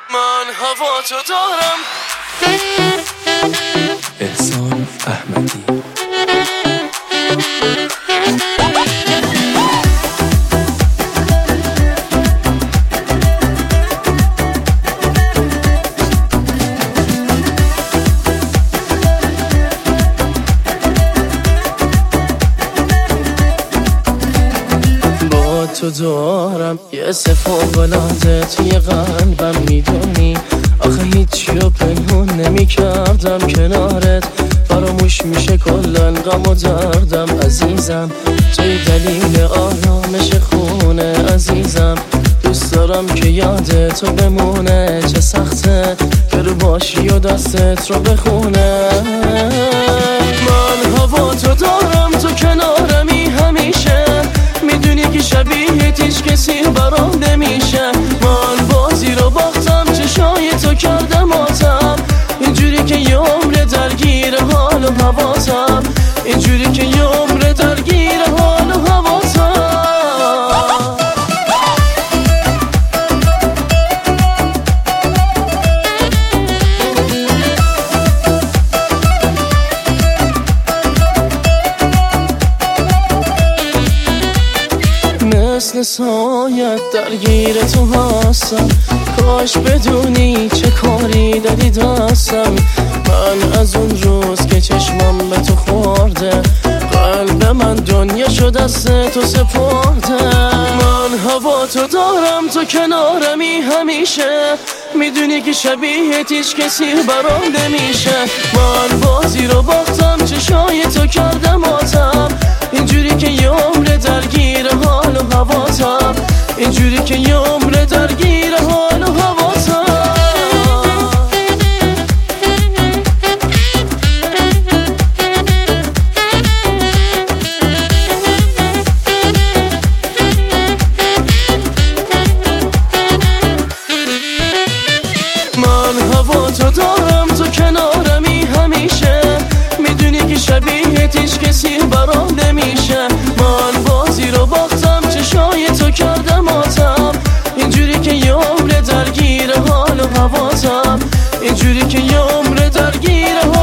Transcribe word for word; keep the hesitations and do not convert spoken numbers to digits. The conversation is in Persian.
من هوا تو دارم. احسان احمدی. تو دارم یه فوق‌العاده توی قلبم، میدونی آخه هیچی رو پنهون نمی کردم کنارت، فراموش میشه کلن غم و دردم عزیزم، توی دلیل آرامش خونه عزیزم، دوست دارم که یاد تو بمونه، چه سخته که رو باشی و دستت رو بخونه. من هوا تو دارم، تو کنارمی همیشه، میدونی که شبیه هیچ کسی برام نمیشه، من بازی رو باختم چشای تو کردم آتم، اینجوری که یه عمر درگیر حال و هواتم، اینجوری که یه عمر درگیر حال و هواتم. مثل سایت درگیر تو هستم، کاش بدونی چه کاری داری دستم، من از اون روز که چشمم به تو خورده، قلب من دنیا شد دست تو سپرده. من هوا تو دارم، تو کنارمی همیشه، میدونی که شبیه هیچ کسی برام نمیشه، من بازی رو باختم چشای تو کردم آتم، اینجوری که یه عمر درگیر حال و هواتم، اینجوری که یه عمر درگیر حال و هواتم. من هوا تو دارم، تو کنارمی همیشه، میدونی که شبیه هیچ کسی برام نمیشه، من بازی رو باختم چشای تو کردم آتم، اینجوری که یه عمر درگیر حال و هواتم، اینجوری که یه عمر درگیر حال